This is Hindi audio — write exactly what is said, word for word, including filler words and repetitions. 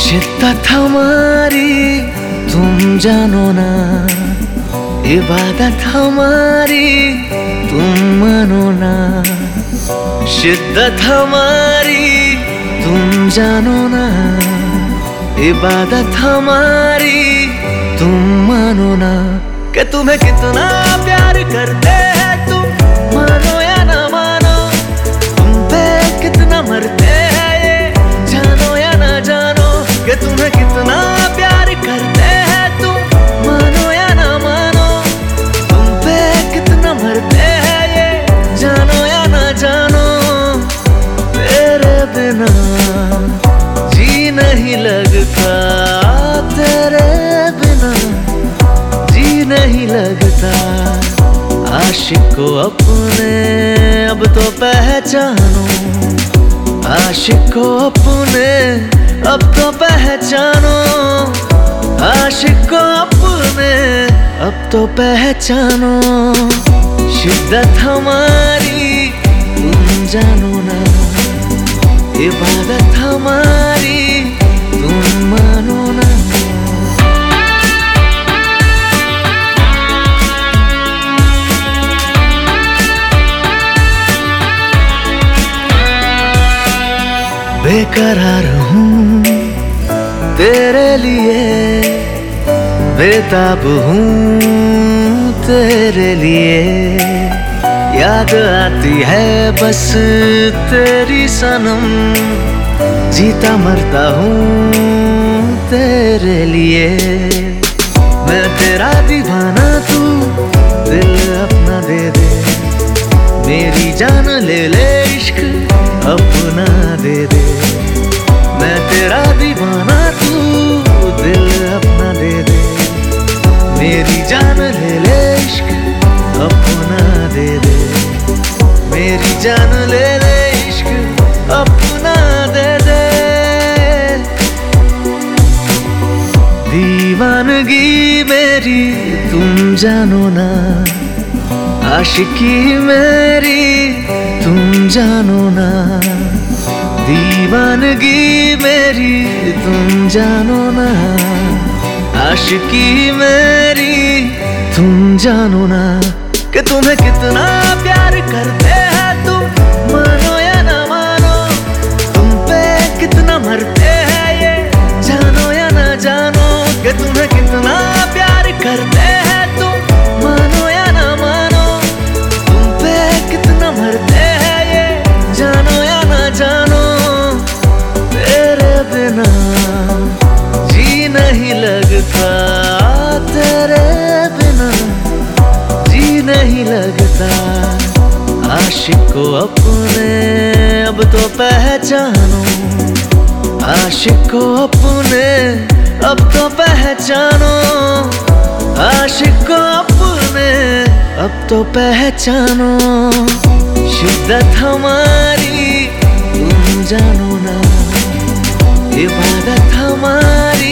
शिद्दत हमारी तुम जानो ना, इबादत हमारी तुम मानो ना। शिद्दत हमारी तुम जानो ना, इबादत हमारी तुम मानो ना। कि तुम्हें कितना प्यार करते हैं तुम, मानो या ना मानो। तुम पे कितना मरते हैं ये जानो या ना जानो। कि तुम्हें कितना प्यार करते हैं तुम, मानो या ना मानो। तुम पे कितना मरते हैं ये जानो या ना जानो। तेरे बिना जी नहीं लगता, तेरे बिना जी नहीं लगता। आशिक को अपने अब तो पहचानो, आशिक को अपने अब तो पहचानो। आशिक को अपने अब तो पहचानो। शिद्दत हमारी तुम जानो ना, इबादत हमारी तुम मानो ना। बेकरार हूँ तेरे लिए, बेताब हूँ तेरे लिए। याद आती है बस तेरी सनम, जीता मरता हूँ तेरे लिए। मैं तेरा दीवाना, तू दिल अपना दे दे। मेरी जान ले ले, इश्क अपना दे दे। मैं तेरा दीवाना, तू दिल अपना दे दे। मेरी जान ले ले, इश्क अपना दे दे। मेरी जान ले ले, इश्क अपना दे दे। दीवानगी मेरी तुम जानो ना, आशिकी मेरी तुम जानो ना। दीवानगी मेरी तुम जानो ना, आशिकी मेरी तुम जानो ना। कि तुम्हें कितना प्यार करते हैं तुम, मानो या ना मानो। तुम पे कितना मरते हैं ये जानो या ना जानो। कि तुम्हें कितना प्यार करते हैं तुम, मानो या ना मानो। तुम पे कितना मरते हैं ये जानो या ना जानो। तेरे बिना जी नहीं लगता, तेरे बिना जी नहीं लगता। आशिक को अपने अब तो पहचानो, आशिक को अपने अब तो पहचानो। आशिक को अपने अब तो पहचानो। शिद्दत हमारी तुम जानो ना, इबादत हमारी